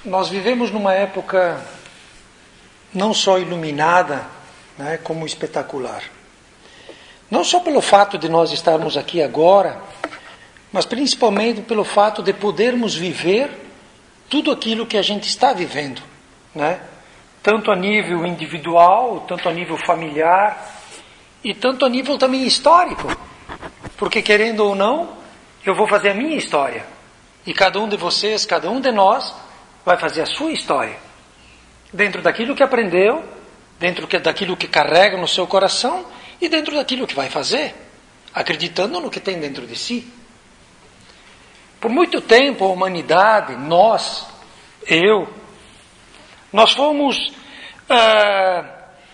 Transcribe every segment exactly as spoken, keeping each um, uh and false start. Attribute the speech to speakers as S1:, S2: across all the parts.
S1: Nós vivemos numa época não só iluminada, né, como espetacular. Não só pelo fato de nós estarmos aqui agora, mas principalmente pelo fato de podermos viver tudo aquilo que a gente está vivendo, né? Tanto a nível individual, tanto a nível familiar e tanto a nível também histórico. Porque querendo ou não, eu vou fazer a minha história. E cada um de vocês, cada um de nós, vai fazer a sua história. Dentro daquilo que aprendeu, dentro daquilo que carrega no seu coração e dentro daquilo que vai fazer, acreditando no que tem dentro de si. Por muito tempo a humanidade, nós, eu, nós fomos ah,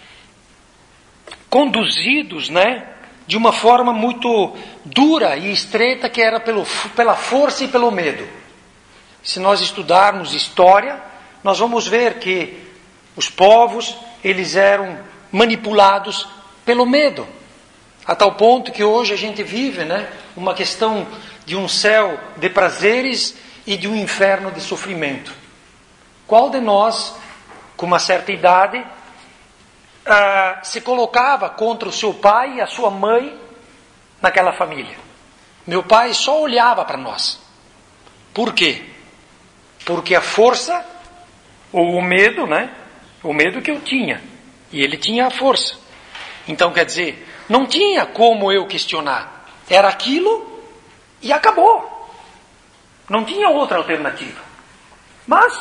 S1: conduzidos, né, de uma forma muito dura e estreita, que era pelo, pela força e pelo medo. Se nós estudarmos história, nós vamos ver que os povos, eles eram manipulados pelo medo. A tal ponto que hoje a gente vive, né, uma questão de um céu de prazeres e de um inferno de sofrimento. Qual de nós, com uma certa idade, ah, se colocava contra o seu pai e a sua mãe naquela família? Meu pai só olhava para nós. Por quê? Porque a força, ou o medo, né? O medo que eu tinha. E ele tinha a força. Então, quer dizer, não tinha como eu questionar. Era aquilo e acabou. Não tinha outra alternativa. Mas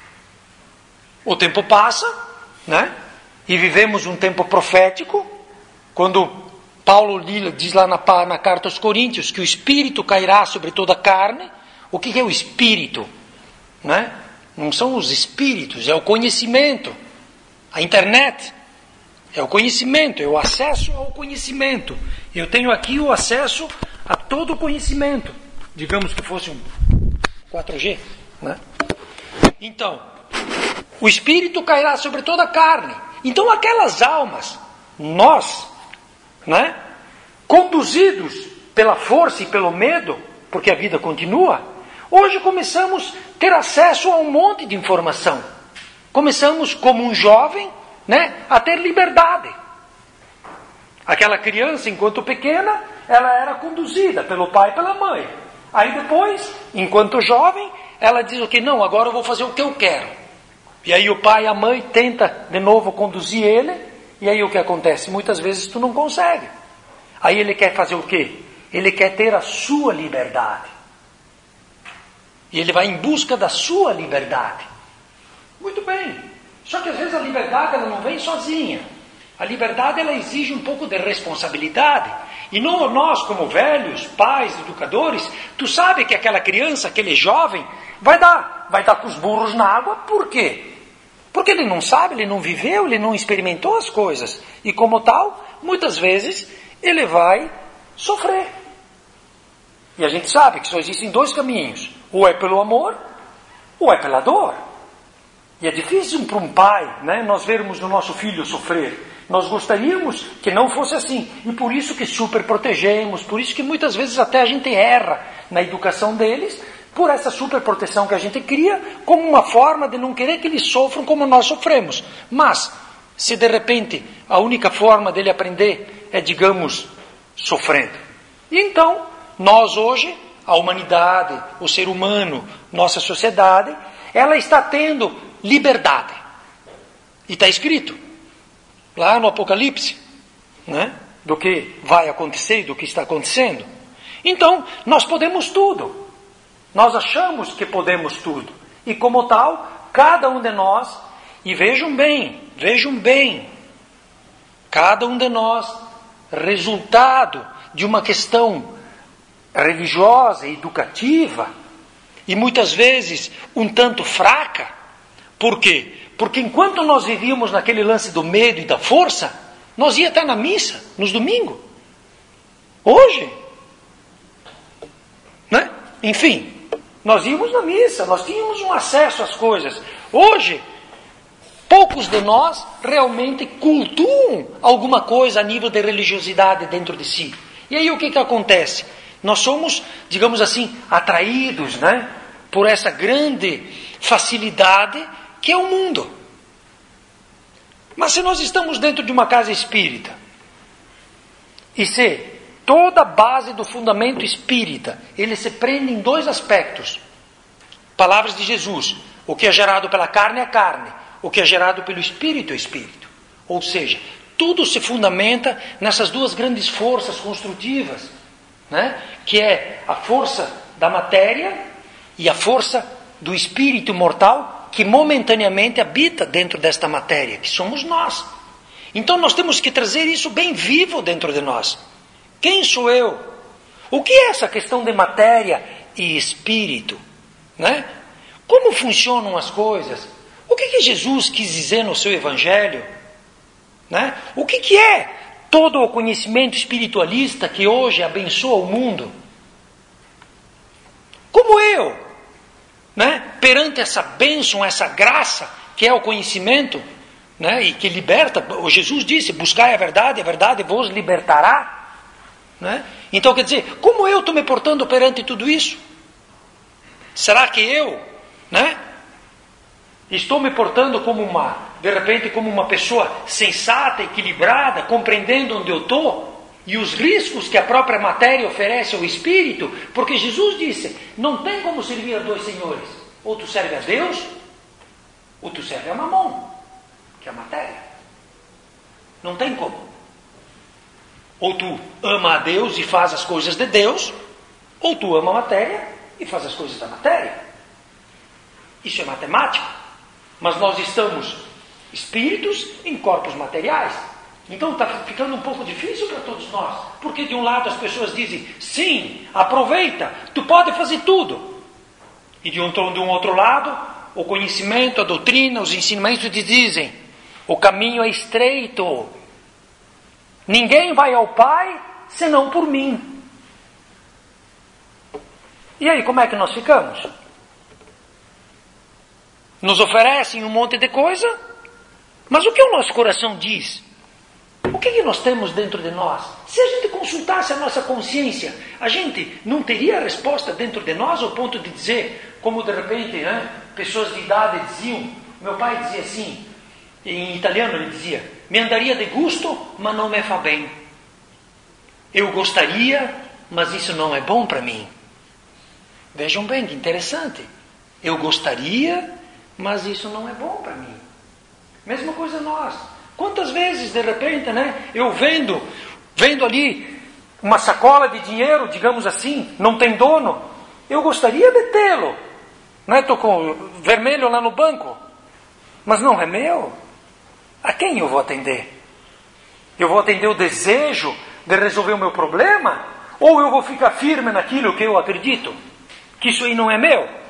S1: o tempo passa, né? E vivemos um tempo profético, quando Paulo diz lá na, na carta aos Coríntios que o Espírito cairá sobre toda a carne. O que é o Espírito? Né? Não são os espíritos, é o conhecimento. A internet é o conhecimento, é o acesso ao conhecimento. Eu tenho aqui o acesso a todo o conhecimento. Digamos que fosse um quatro G. Né? Então, o Espírito cairá sobre toda a carne. Então aquelas almas, nós, né, conduzidos pela força e pelo medo, porque a vida continua, hoje começamos a ter acesso a um monte de informação. Começamos como um jovem, né, a ter liberdade. Aquela criança, enquanto pequena, ela era conduzida pelo pai e pela mãe. Aí depois, enquanto jovem, ela diz o que? Não, agora eu vou fazer o que eu quero. E aí o pai e a mãe tenta de novo conduzir ele, e aí o que acontece? Muitas vezes tu não consegue. Aí ele quer fazer o quê? Ele quer ter a sua liberdade. E ele vai em busca da sua liberdade. Muito bem. Só que às vezes a liberdade ela não vem sozinha. A liberdade ela exige um pouco de responsabilidade. E não, nós como velhos, pais, educadores, tu sabe que aquela criança, aquele jovem, vai dar, vai dar com os burros na água. Por quê? Porque ele não sabe, ele não viveu, ele não experimentou as coisas. E como tal, muitas vezes, ele vai sofrer. E a gente sabe que só existem dois caminhos. Ou é pelo amor, ou é pela dor. E é difícil para um pai, né, nós vermos o nosso filho sofrer. Nós gostaríamos que não fosse assim. E por isso que super protegemos, por isso que muitas vezes até a gente erra na educação deles, por essa super proteção que a gente cria, como uma forma de não querer que eles sofram como nós sofremos. Mas, se de repente a única forma dele aprender é, digamos, sofrendo. E então, nós hoje, a humanidade, o ser humano, nossa sociedade, ela está tendo liberdade. E está escrito lá no Apocalipse, né, do que vai acontecer, do que está acontecendo. Então, nós podemos tudo. Nós achamos que podemos tudo. E como tal, cada um de nós, e vejam bem, vejam bem, cada um de nós, resultado de uma questão religiosa, educativa, e muitas vezes um tanto fraca. Por quê? Porque enquanto nós vivíamos naquele lance do medo e da força, nós ia até na missa, nos domingos. Hoje, né? Enfim, nós íamos na missa, nós tínhamos um acesso às coisas. Hoje, poucos de nós realmente cultuam alguma coisa a nível de religiosidade dentro de si. E aí o que que acontece? Nós somos, digamos assim, atraídos, né, por essa grande facilidade que é o mundo. Mas se nós estamos dentro de uma casa espírita, e se toda a base do fundamento espírita, ele se prende em dois aspectos. Palavras de Jesus: o que é gerado pela carne é carne, o que é gerado pelo espírito é espírito. Ou seja, tudo se fundamenta nessas duas grandes forças construtivas, né? Que é a força da matéria e a força do espírito mortal que momentaneamente habita dentro desta matéria, que somos nós. Então nós temos que trazer isso bem vivo dentro de nós. Quem sou eu? O que é essa questão de matéria e espírito? Né? Como funcionam as coisas? O que, que Jesus quis dizer no seu Evangelho? Né? O que, que é todo o conhecimento espiritualista que hoje abençoa o mundo? Como eu, né, perante essa bênção, essa graça que é o conhecimento, né, e que liberta, Jesus disse: buscai a verdade, a verdade vos libertará. Né? Então quer dizer, como eu estou me portando perante tudo isso? Será que eu, né, estou me portando como uma, de repente, como uma pessoa sensata, equilibrada, compreendendo onde eu estou? E os riscos que a própria matéria oferece ao espírito? Porque Jesus disse: não tem como servir a dois senhores. Ou tu serve a Deus, ou tu serve a Mamon, que é a matéria. Não tem como. Ou tu ama a Deus e faz as coisas de Deus, ou tu ama a matéria e faz as coisas da matéria. Isso é matemático. Mas nós estamos espíritos em corpos materiais. Então está ficando um pouco difícil para todos nós. Porque de um lado as pessoas dizem: sim, aproveita, tu pode fazer tudo. E de um, de um outro lado, o conhecimento, a doutrina, os ensinamentos te dizem: o caminho é estreito. Ninguém vai ao Pai senão por mim. E aí, como é que nós ficamos? Nos oferecem um monte de coisa, mas o que o nosso coração diz? O que, que nós temos dentro de nós? Se a gente consultasse a nossa consciência, a gente não teria a resposta dentro de nós ao ponto de dizer, como de repente, né, pessoas de idade diziam. Meu pai dizia assim, em italiano ele dizia: me andaria de gusto, mas não me fa bem. Eu gostaria, mas isso não é bom para mim. Vejam bem que interessante. Eu gostaria, mas isso não é bom para mim. Mesma coisa nós. Quantas vezes, de repente, né, eu vendo, vendo ali uma sacola de dinheiro, digamos assim, não tem dono, eu gostaria de tê-lo. Estou né, com vermelho lá no banco, mas não é meu. A quem eu vou atender? Eu vou atender o desejo de resolver o meu problema? Ou eu vou ficar firme naquilo que eu acredito? Que isso aí não é meu?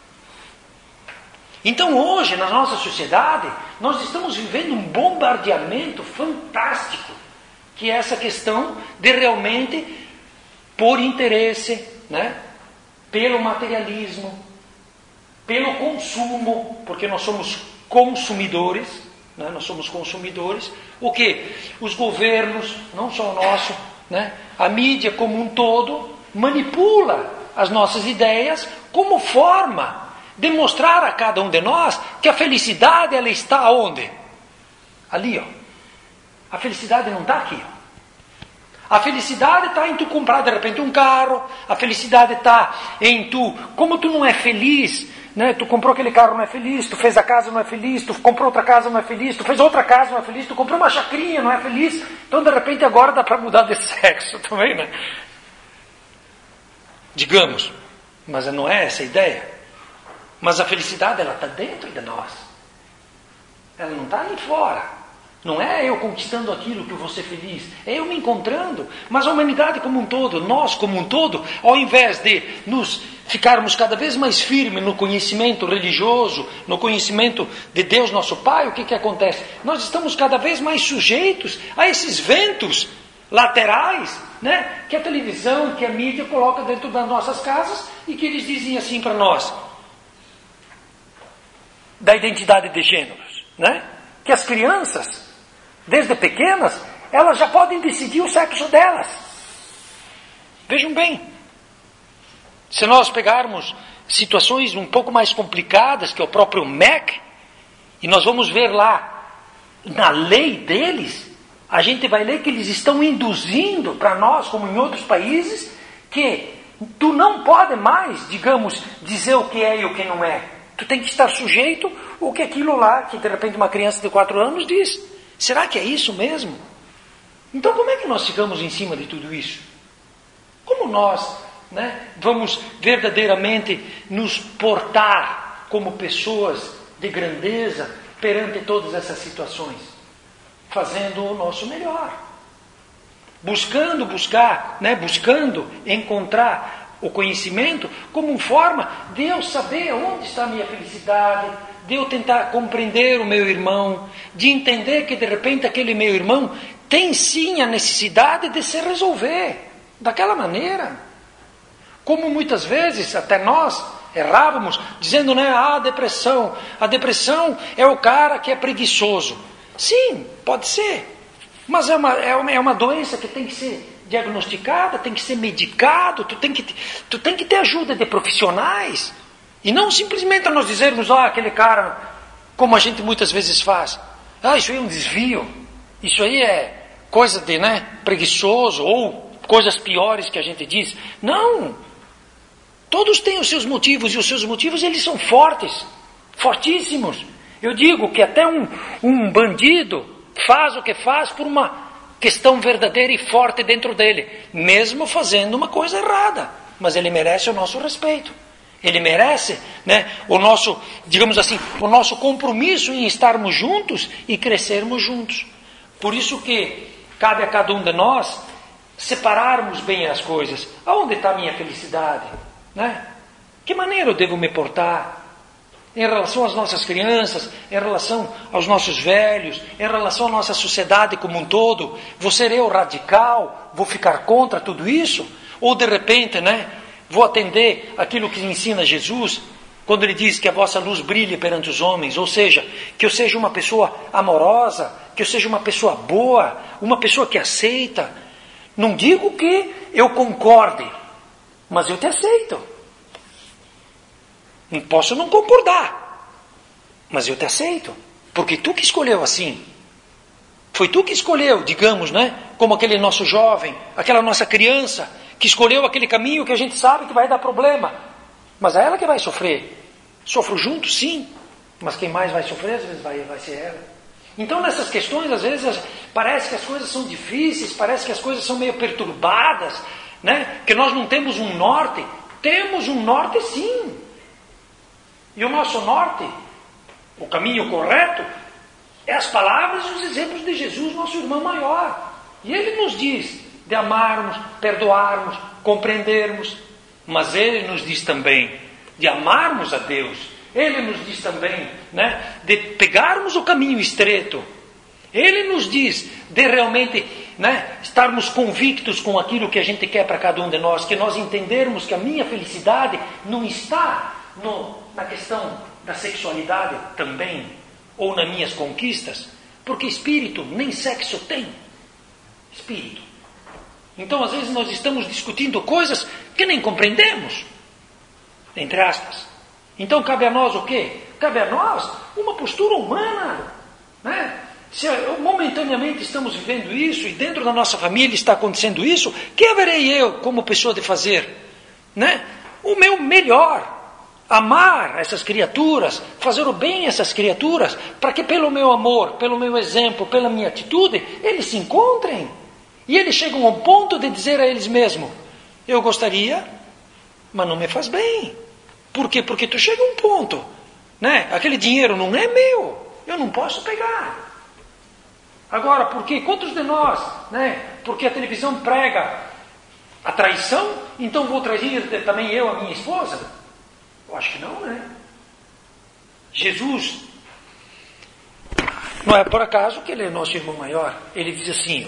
S1: Então hoje, na nossa sociedade, nós estamos vivendo um bombardeamento fantástico, que é essa questão de realmente, por interesse, né, pelo materialismo, pelo consumo, porque nós somos consumidores, né, nós somos consumidores, o que? Os governos, não só o nosso, né, a mídia como um todo, manipula as nossas ideias como forma de mostrar a cada um de nós que a felicidade ela está onde? Ali, ó. A felicidade não está aqui, ó. A felicidade está em tu comprar de repente um carro. A felicidade está em tu, como tu não é feliz, né? Tu comprou aquele carro, não é feliz. Tu fez a casa, não é feliz. Tu comprou outra casa, não é feliz. Tu fez outra casa, não é feliz. Tu comprou uma chacrinha, não é feliz. Então de repente agora dá para mudar de sexo também, né? Digamos, mas não é essa a ideia. Mas a felicidade, ela está dentro de nós. Ela não está ali fora. Não é eu conquistando aquilo que eu vou ser feliz. É eu me encontrando. Mas a humanidade como um todo, nós como um todo, ao invés de nos ficarmos cada vez mais firmes no conhecimento religioso, no conhecimento de Deus nosso Pai, o que que acontece? Nós estamos cada vez mais sujeitos a esses ventos laterais, né, que a televisão, que a mídia coloca dentro das nossas casas e que eles dizem assim para nós: da identidade de gêneros, né? Que as crianças, desde pequenas, elas já podem decidir o sexo delas. Vejam bem, se nós pegarmos situações um pouco mais complicadas, que é o próprio M E C, e nós vamos ver lá, na lei deles, a gente vai ler que eles estão induzindo para nós, como em outros países, que tu não pode mais, digamos, dizer o que é e o que não é. Tu tem que estar sujeito ao que aquilo lá, que de repente uma criança de quatro anos diz. Será que é isso mesmo? Então como é que nós ficamos em cima de tudo isso? Como nós, né, vamos verdadeiramente nos portar como pessoas de grandeza perante todas essas situações? Fazendo o nosso melhor. Buscando buscar, né, buscando encontrar o conhecimento como forma de eu saber onde está a minha felicidade, de eu tentar compreender o meu irmão, de entender que de repente aquele meu irmão tem sim a necessidade de se resolver daquela maneira. Como muitas vezes até nós errávamos, dizendo, né, ah, a depressão, a depressão é o cara que é preguiçoso. Sim, pode ser, mas é uma, é uma, é uma doença que tem que ser diagnosticada, tem que ser medicado, tu tem que, tu tem que ter ajuda de profissionais, e não simplesmente nós dizermos, ah, aquele cara, como a gente muitas vezes faz, ah, isso aí é um desvio, isso aí é coisa de, né, preguiçoso, ou coisas piores que a gente diz. Não, todos têm os seus motivos, e os seus motivos eles são fortes, fortíssimos. Eu digo que até um, um bandido faz o que faz por uma questão verdadeira e forte dentro dele, mesmo fazendo uma coisa errada, mas ele merece o nosso respeito, ele merece, né, o nosso, digamos assim, o nosso compromisso em estarmos juntos e crescermos juntos. Por isso que cabe a cada um de nós separarmos bem as coisas. Aonde está a minha felicidade? Né? Que maneira eu devo me portar? Em relação às nossas crianças, em relação aos nossos velhos, em relação à nossa sociedade como um todo, vou ser eu radical, vou ficar contra tudo isso? Ou de repente, né, vou atender aquilo que ensina Jesus, quando ele diz que a vossa luz brilhe perante os homens, ou seja, que eu seja uma pessoa amorosa, que eu seja uma pessoa boa, uma pessoa que aceita. Não digo que eu concorde, mas eu te aceito. Não posso não concordar, mas eu te aceito, porque tu que escolheu assim. Foi tu que escolheu, digamos, né? Como aquele nosso jovem, aquela nossa criança, que escolheu aquele caminho que a gente sabe que vai dar problema. Mas é ela que vai sofrer. Sofro junto, sim, mas quem mais vai sofrer, às vezes, vai, vai ser ela. Então, nessas questões, às vezes, parece que as coisas são difíceis, parece que as coisas são meio perturbadas, né? Que nós não temos um norte. Temos um norte, sim. E o nosso norte, o caminho correto, é as palavras e os exemplos de Jesus, nosso irmão maior. E ele nos diz de amarmos, perdoarmos, compreendermos. Mas ele nos diz também de amarmos a Deus. Ele nos diz também, né, de pegarmos o caminho estreito. Ele nos diz de realmente, né, estarmos convictos com aquilo que a gente quer para cada um de nós. Que nós entendermos que a minha felicidade não está no, na questão da sexualidade também, ou nas minhas conquistas, porque espírito nem sexo tem. Espírito. Então, às vezes, nós estamos discutindo coisas que nem compreendemos, entre aspas. Então, cabe a nós o quê? Cabe a nós uma postura humana, né? Se momentaneamente estamos vivendo isso, e dentro da nossa família está acontecendo isso, que haverei eu, como pessoa, de fazer? Né? O meu melhor. Amar essas criaturas, fazer o bem a essas criaturas, para que pelo meu amor, pelo meu exemplo, pela minha atitude, eles se encontrem. E eles chegam ao ponto de dizer a eles mesmos, eu gostaria, mas não me faz bem. Por quê? Porque tu chega a um ponto, né? Aquele dinheiro não é meu, eu não posso pegar. Agora, por quê? Quantos de nós, né? Porque a televisão prega a traição, então vou trair também eu a minha esposa? Eu acho que não, né? Jesus, não é por acaso que ele é nosso irmão maior. Ele diz assim, ó,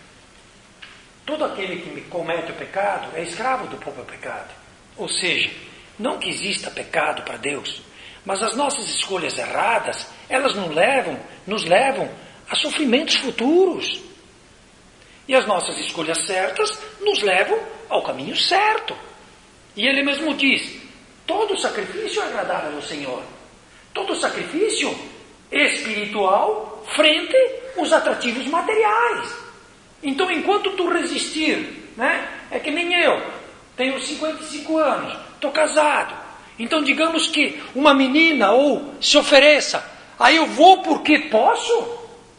S1: todo aquele que me comete o pecado é escravo do próprio pecado. Ou seja, não que exista pecado para Deus, mas as nossas escolhas erradas, elas nos levam, nos levam a sofrimentos futuros. E as nossas escolhas certas nos levam ao caminho certo. E ele mesmo diz, Todo sacrifício é agradável ao Senhor. Todo sacrifício espiritual frente aos atrativos materiais. Então, enquanto tu resistir, né? É que nem eu, tenho cinquenta e cinco anos, estou casado. Então, digamos que uma menina ou se ofereça, aí eu vou porque posso?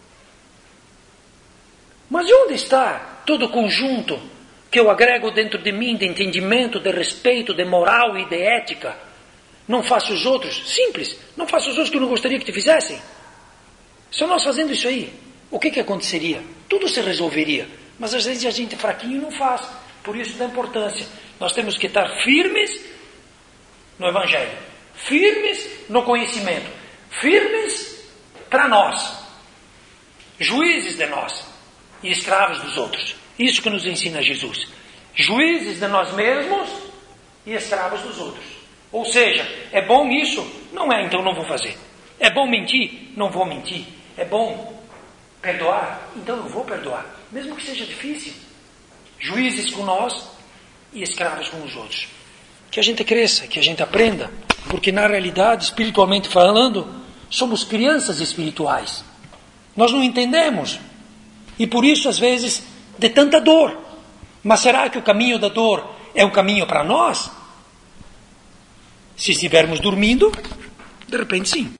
S1: Mas onde está todo o conjunto que eu agrego dentro de mim de entendimento, de respeito, de moral e de ética? Não faço os outros, simples, não faço os outros que eu não gostaria que te fizessem. Só nós fazendo isso aí, o que que aconteceria? Tudo se resolveria, mas às vezes a gente é fraquinho e não faz. Por isso da importância. Nós temos que estar firmes no Evangelho, firmes no conhecimento, firmes para nós, juízes de nós e escravos dos outros. Isso que nos ensina Jesus. Juízes de nós mesmos e escravos dos outros. Ou seja, é bom isso? Não é, então não vou fazer. É bom mentir? Não vou mentir. É bom perdoar? Então eu vou perdoar. Mesmo que seja difícil. Juízes com nós e escravos com os outros. Que a gente cresça, que a gente aprenda. Porque na realidade, espiritualmente falando, somos crianças espirituais. Nós não entendemos. E por isso, às vezes, de tanta dor. Mas será que o caminho da dor é um caminho para nós? Se estivermos dormindo, de repente sim.